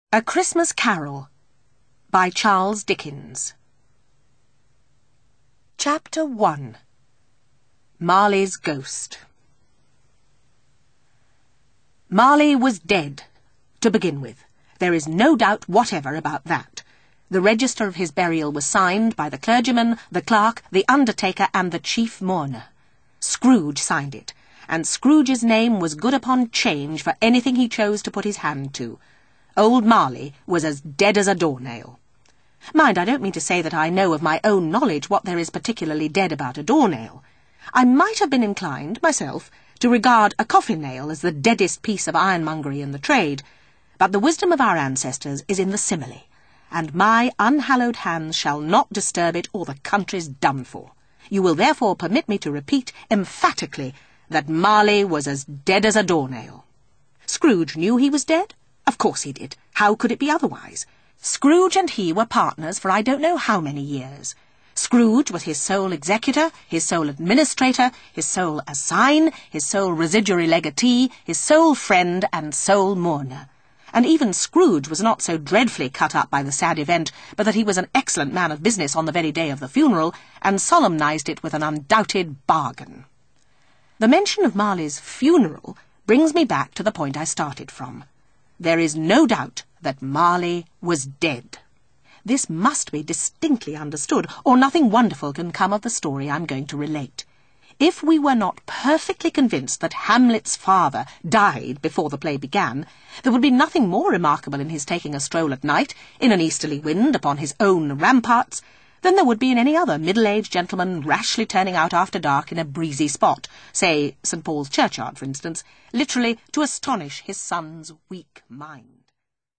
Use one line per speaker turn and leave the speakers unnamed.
A Christmas Carol by Charles Dickens. Chapter 1. Marley's Ghost. Marley was dead, to begin with. There is no doubt whatever about that. The register of his burial was signed by the clergyman, the clerk, the undertaker, and the chief mourner. Scrooge signed it, and Scrooge's name was good upon change for anything he chose to put his hand to. Old Marley was as dead as a doornail. Mind, I don't mean to say that I know of my own knowledge what there is particularly dead about a doornail. I might have been inclined, myself, to regard a coffin-nail as the deadest piece of ironmongery in the trade, but the wisdom of our ancestors is in the simile, and my unhallowed hands shall not disturb it, or the country's done for. You will therefore permit me to repeat emphatically that Marley was as dead as a doornail. Scrooge knew he was dead? Of course he did. How could it be otherwise? Scrooge and he were partners for I don't know how many years. Scrooge was his sole executor, his sole administrator, his sole assign, his sole residuary legatee, his sole friend and sole mourner. And even Scrooge was not so dreadfully cut up by the sad event, but that he was an excellent man of business on the very day of the funeral, and solemnized it with an undoubted bargain. The mention of Marley's funeral brings me back to the point I started from. There is no doubt that Marley was dead. This must be distinctly understood, or nothing wonderful can come of the story I'm going to relate. If we were not perfectly convinced that Hamlet's father died before the play began, there would be nothing more remarkable in his taking a stroll at night, in an easterly wind, upon his own ramparts, than there would be in any other middle-aged gentleman rashly turning out after dark in a breezy spot, say St. Paul's Churchyard, for instance, literally to astonish his son's weak mind.